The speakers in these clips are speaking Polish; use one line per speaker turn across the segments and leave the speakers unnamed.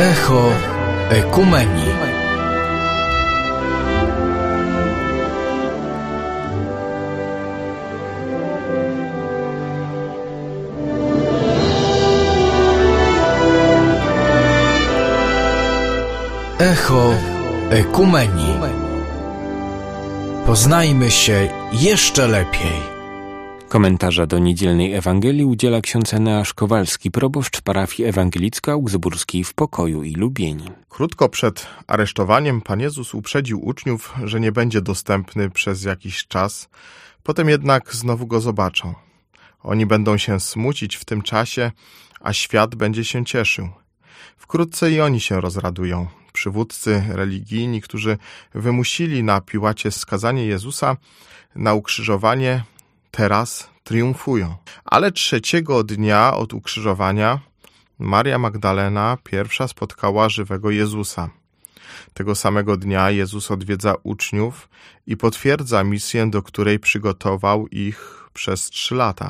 Echo Ekumenii. Echo Ekumenii. Poznajmy się jeszcze lepiej.
Komentarza do niedzielnej Ewangelii udziela ksiądz Eneasz Kowalski, proboszcz parafii ewangelicko-augsburskiej w Pokoju i Lubieni.
Krótko przed aresztowaniem Pan Jezus uprzedził uczniów, że nie będzie dostępny przez jakiś czas, potem jednak znowu Go zobaczą. Oni będą się smucić w tym czasie, a świat będzie się cieszył. Wkrótce i oni się rozradują. Przywódcy religijni, którzy wymusili na Piłacie skazanie Jezusa na ukrzyżowanie, teraz triumfują. Ale trzeciego dnia od ukrzyżowania Maria Magdalena pierwsza spotkała żywego Jezusa. Tego samego dnia Jezus odwiedza uczniów i potwierdza misję, do której przygotował ich przez 3 lata.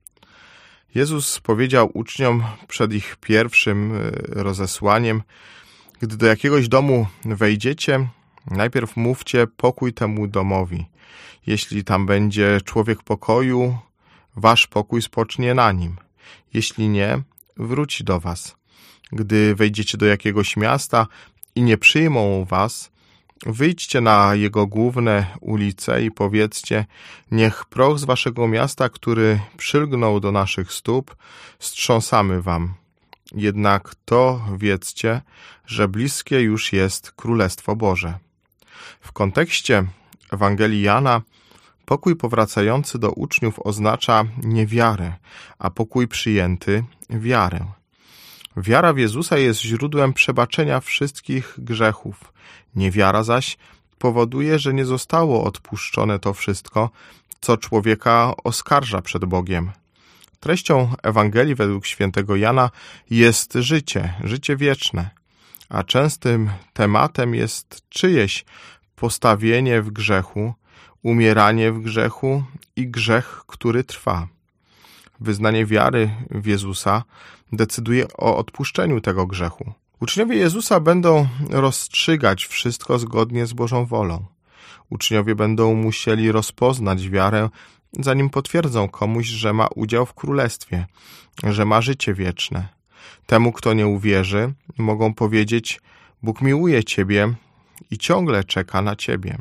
Jezus powiedział uczniom przed ich pierwszym rozesłaniem: gdy do jakiegoś domu wejdziecie, najpierw mówcie pokój temu domowi. Jeśli tam będzie człowiek pokoju, wasz pokój spocznie na nim. Jeśli nie, wróci do was. Gdy wejdziecie do jakiegoś miasta i nie przyjmą was, wyjdźcie na jego główne ulice i powiedzcie: niech proch z waszego miasta, który przylgnął do naszych stóp, strząsamy wam. Jednak to wiedzcie, że bliskie już jest Królestwo Boże. W kontekście Ewangelii Jana pokój powracający do uczniów oznacza niewiarę, a pokój przyjęty wiarę. Wiara w Jezusa jest źródłem przebaczenia wszystkich grzechów. Niewiara zaś powoduje, że nie zostało odpuszczone to wszystko, co człowieka oskarża przed Bogiem. Treścią Ewangelii według świętego Jana jest życie wieczne, a częstym tematem jest czyjeś postawienie w grzechu, umieranie w grzechu i grzech, który trwa. Wyznanie wiary w Jezusa decyduje o odpuszczeniu tego grzechu. Uczniowie Jezusa będą rozstrzygać wszystko zgodnie z Bożą wolą. Uczniowie będą musieli rozpoznać wiarę, zanim potwierdzą komuś, że ma udział w królestwie, że ma życie wieczne. Temu, kto nie uwierzy, mogą powiedzieć: Bóg miłuje ciebie i ciągle czeka na ciebie.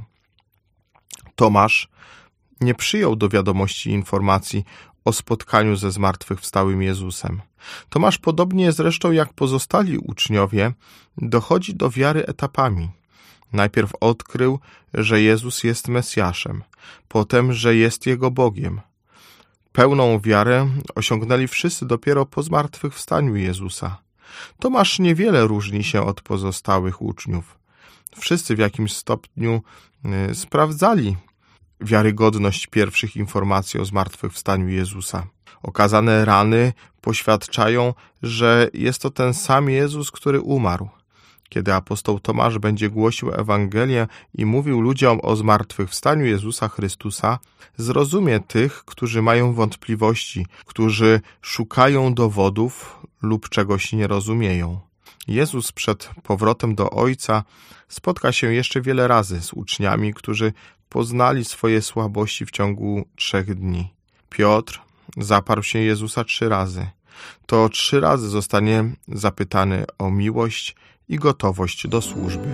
Tomasz nie przyjął do wiadomości informacji o spotkaniu ze zmartwychwstałym Jezusem. Tomasz, podobnie zresztą jak pozostali uczniowie, dochodzi do wiary etapami. Najpierw odkrył, że Jezus jest Mesjaszem, potem, że jest Jego Bogiem. Pełną wiarę osiągnęli wszyscy dopiero po zmartwychwstaniu Jezusa. Tomasz niewiele różni się od pozostałych uczniów. Wszyscy w jakimś stopniu sprawdzali wiarygodność pierwszych informacji o zmartwychwstaniu Jezusa. Okazane rany poświadczają, że jest to ten sam Jezus, który umarł. Kiedy apostoł Tomasz będzie głosił Ewangelię i mówił ludziom o zmartwychwstaniu Jezusa Chrystusa, zrozumie tych, którzy mają wątpliwości, którzy szukają dowodów lub czegoś nie rozumieją. Jezus przed powrotem do Ojca spotka się jeszcze wiele razy z uczniami, którzy poznali swoje słabości w ciągu 3 dni. Piotr zaparł się Jezusa 3 razy. To 3 razy zostanie zapytany o miłość i gotowość do służby.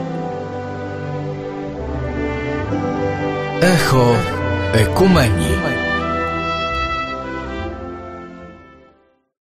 Echo Ekumenii.